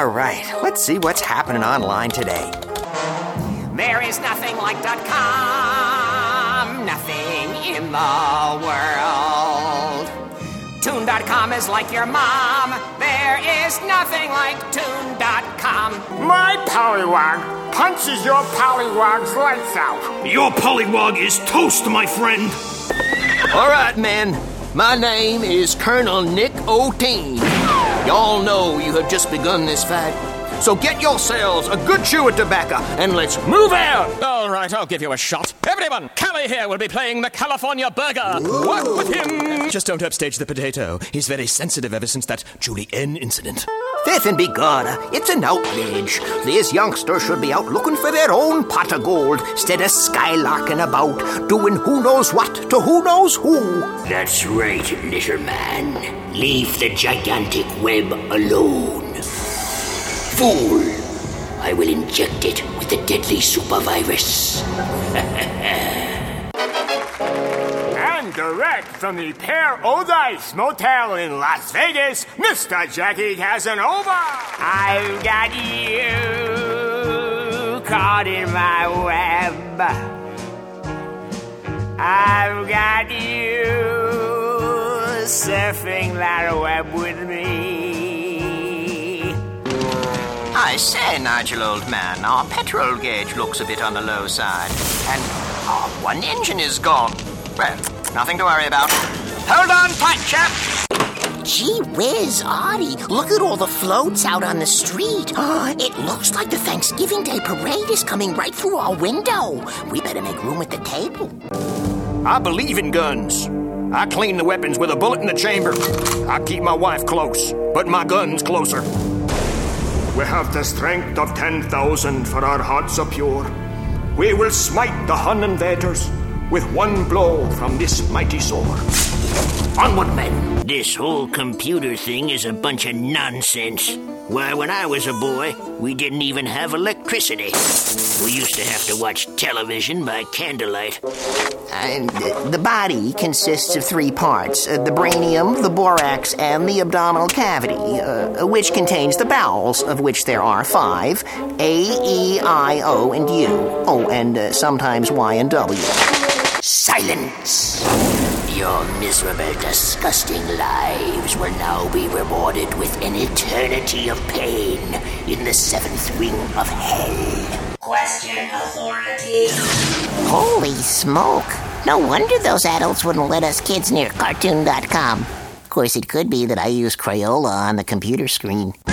All right, let's see what's happening online today. There is nothing like .com, nothing in the world. Toon.com is like your mom. There is nothing like Toon.com. My pollywog punches your pollywog's lights out. Your pollywog is toast, my friend. All right, men. My name is Colonel Nick O'Teen. Y'all know you have just begun this fight. So get yourselves a good chew of tobacco and let's move out. All right, I'll give you a shot. Everyone, Callie here will be playing the California Burger. Work with him. Just don't upstage the potato. He's very sensitive ever since that Julie N. incident. Faith and begorra, it's an outrage. These youngsters should be out looking for their own pot of gold instead of skylarking about, doing who knows what to who knows who. That's right, little man. Leave the gigantic web alone. Fool! I will inject it with the deadly supervirus. And direct from the Paradise Motel in Las Vegas, Mr. Jackie Casanova. I've got you caught in my web. I've got you surfing that web with me. I say, Nigel, old man, our petrol gauge looks a bit on the low side. And our one engine is gone. Well, nothing to worry about. Hold on tight, chap. Gee whiz, Artie, look at all the floats out on the street. It looks like the Thanksgiving Day parade is coming right through our window. We better make room at the table. I believe in guns. I clean the weapons with a bullet in the chamber. I keep my wife close, but my gun's closer. We have the strength of 10,000, for our hearts are pure. We will smite the Hun invaders with one blow from this mighty sword. Onward, men. This whole computer thing is a bunch of nonsense. Why, when I was a boy, we didn't even have electricity. We used to have to watch television by candlelight. The body consists of 3 parts, the brainium, the borax, and the abdominal cavity, which contains the bowels, of which there are 5, A, E, I, O, and U. Oh, and sometimes Y and W. Silence! Your miserable, disgusting lives will now be rewarded with an eternity of pain in the 7th wing of hell. Question authority. Holy smoke. No wonder those adults wouldn't let us kids near Cartoon.com. Of course, it could be that I use Crayola on the computer screen.